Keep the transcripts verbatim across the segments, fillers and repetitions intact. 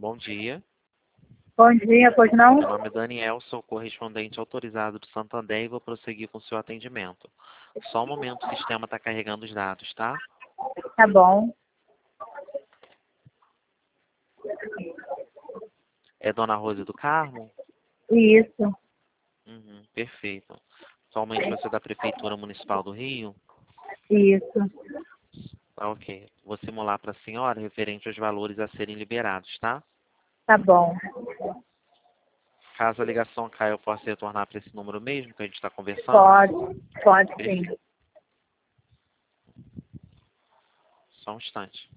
Bom dia. Bom dia, pois não? Meu nome é Daniel, sou correspondente autorizado do Santander e vou prosseguir com o seu atendimento. Só um momento, o sistema está carregando os dados, tá? Tá bom. É Dona Rose do Carmo? Isso, Uhum, perfeito. Somente você é da Prefeitura Municipal do Rio? isso. Tá, ok. Vou simular para a senhora referente aos valores a serem liberados, tá? Tá bom. Caso a ligação caia, eu posso retornar para esse número mesmo que a gente está conversando? Pode, pode sim. Perfeito. Só um instante.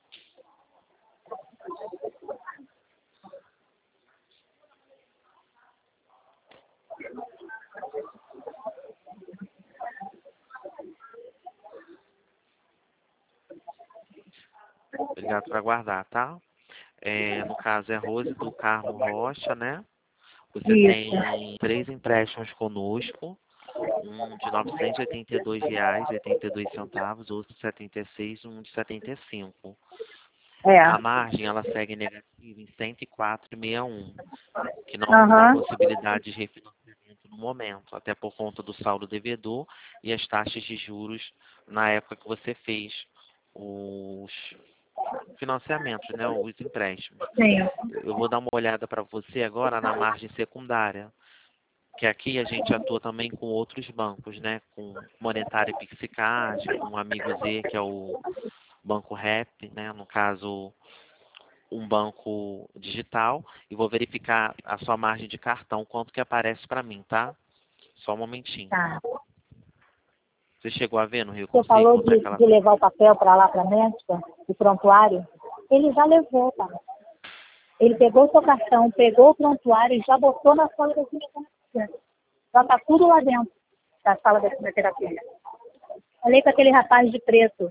Obrigado por aguardar, tá? É, no caso é Rose do Carmo Rocha, né? Você Isso. tem três empréstimos conosco, um de novecentos e oitenta e dois reais e oitenta e dois centavos, outro de setenta e seis e um de setenta e cinco. É. A margem ela segue negativa em cento e quatro vírgula sessenta e um, que não dá Aham. possibilidade de refinanciamento no momento, até por conta do saldo devedor e as taxas de juros na época que você fez os financiamentos, né, os empréstimos. Sim. Eu vou dar uma olhada para você agora na margem secundária, que aqui a gente atua também com outros bancos, né, com Monetário e Pixicard, com o Amigo Z, que é o Banco Rep, né, no caso um banco digital, e vou verificar a sua margem de cartão, quanto que aparece para mim, tá? Só um momentinho. Tá. Você chegou a ver no Rio Você Consigo falou quanto é de, que ela... de levar o papel para lá para a médica, o prontuário? Ele já levou, tá? Ele pegou o seu cartão, pegou o prontuário e já botou na sala da quimioterapia. Já tá tudo lá dentro da sala da quimioterapia. Falei com aquele rapaz de preto.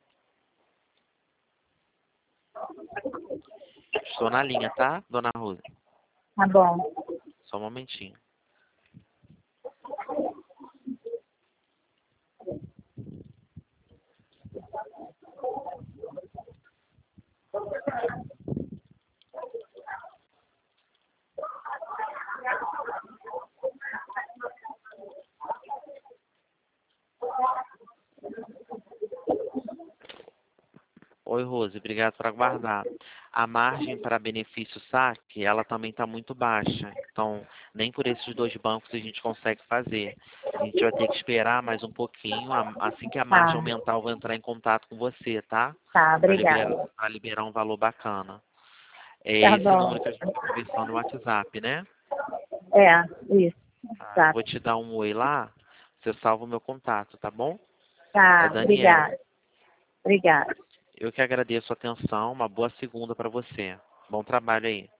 Estou na linha, tá, dona Rosa? Tá bom. Só um momentinho. Oi, Rose, obrigado por aguardar. A margem para benefício saque, ela também está muito baixa. Então, nem por esses dois bancos a gente consegue fazer. A gente vai ter que esperar mais um pouquinho. A- Assim que a margem Tá. aumentar, eu vou entrar em contato com você, tá? Tá, Para liberar, obrigada. pra liberar um valor bacana. É Tá esse bom. número que a gente está conversando no WhatsApp, né? É, isso. Ah, eu Tá. vou te dar um oi lá, você salva o meu contato, tá bom? É Tá, Daniel. obrigada. Obrigada. Eu que agradeço a atenção. Uma boa segunda para você. Bom trabalho aí.